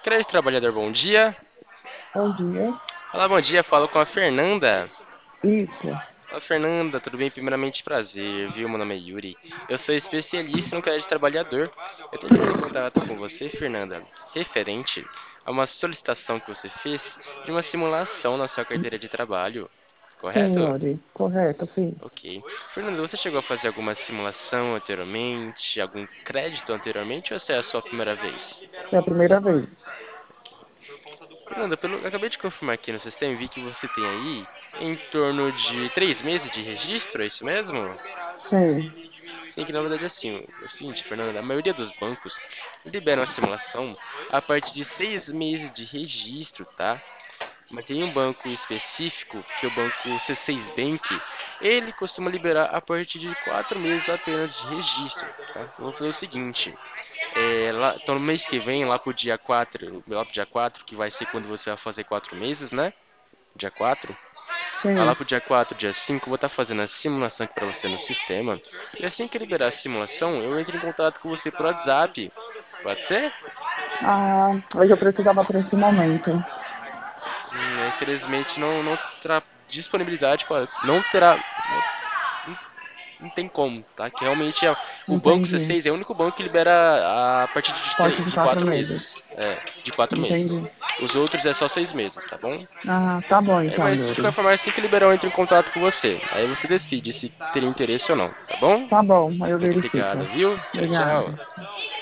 Crédito Trabalhador, bom dia. Bom dia. Olá, bom dia. Falo com a Fernanda. Isso. Olá, Fernanda, tudo bem? Primeiramente, prazer, viu? Meu nome é Yuri. Eu sou especialista no crédito trabalhador. Eu tenho entrado em contato com você, Fernanda, referente a uma solicitação que você fez de uma simulação na sua carteira de trabalho, Sim, correto? Yuri. Correto, sim. Ok. Fernanda, você chegou a fazer alguma simulação anteriormente, algum crédito anteriormente, ou essa é a sua primeira vez? É a primeira vez. Fernanda, eu acabei de confirmar aqui no sistema e vi que você tem aí em torno de 3 meses de registro, é isso mesmo? Sim. Sim, que na verdade é assim, é o seguinte, Fernanda, a maioria dos bancos liberam a simulação a partir de 6 meses de registro, tá? Mas tem um banco específico, que é o banco C6 Bank, ele costuma liberar a partir de 4 meses apenas de registro, tá? Então, vamos fazer o seguinte, então no mês que vem, lá pro dia 4, que vai ser quando você vai fazer 4 meses, né? Dia 4. Lá Sim. pro dia 4, dia 5, eu vou estar fazendo a simulação aqui para você no sistema. E assim que liberar a simulação, eu entro em contato com você por WhatsApp. Pode ser? Ah, hoje eu precisava para esse momento. Infelizmente não terá disponibilidade para. Não terá. Não tem como, tá? Que realmente o banco Entendi. C6 é o único banco que libera a partir de, Parte de de quatro 4 meses. meses. De 4 meses. Entendi. Os outros é só 6 meses, tá bom? Ah, tá bom então, Mas de qualquer Yuri. forma, assim que liberar, eu entro em contato com você. Aí você decide se teria interesse ou não, tá bom? Tá bom, aí eu Muito verifico. obrigado, viu? Tchau, Obrigada. tchau.